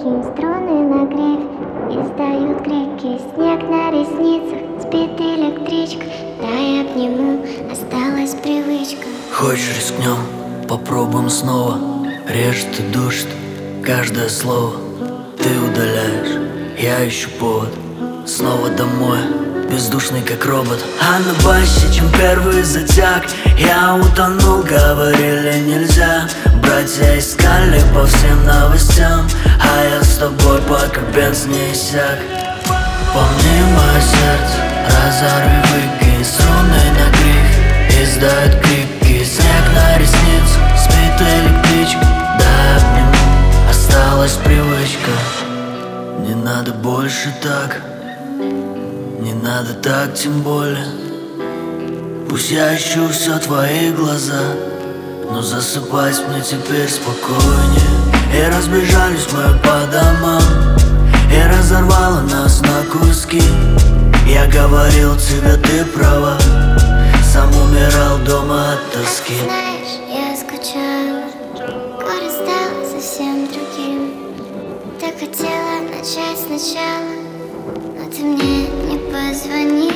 кинь струны на гриф. Издают крики, снег на ресницах. Спит электричка, дай обниму, осталась привычка. Хочешь, рискнем, попробуем снова. Режет и душит каждое слово. Ты удаляешь, я ищу повод. Снова домой, бездушный как робот. А на басе, чем первый затяг, я утонул, говорили нельзя. Братья искали по всем новостям, а я с тобой пока бенз не иссяк. Помни мое сердце, разорви, выкинь струны на гриф. Издают крики, снег на ресницу. Спит электричка, дай обниму, осталась привычка. Не надо больше так, не надо так, тем более. Пусть я ищу все твои глаза, но засыпать мне теперь спокойнее. И разбежались мы по домам, и разорвало нас на куски. Я говорил тебе, ты права, сам умирал дома от тоски. Знаешь, я скучала, горе стало совсем другим. Так хотела начать сначала, но ты мне не позвонил.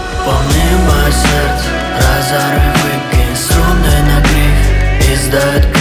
Помни мое сердце, разорви, выкинь струны на гриф. Издают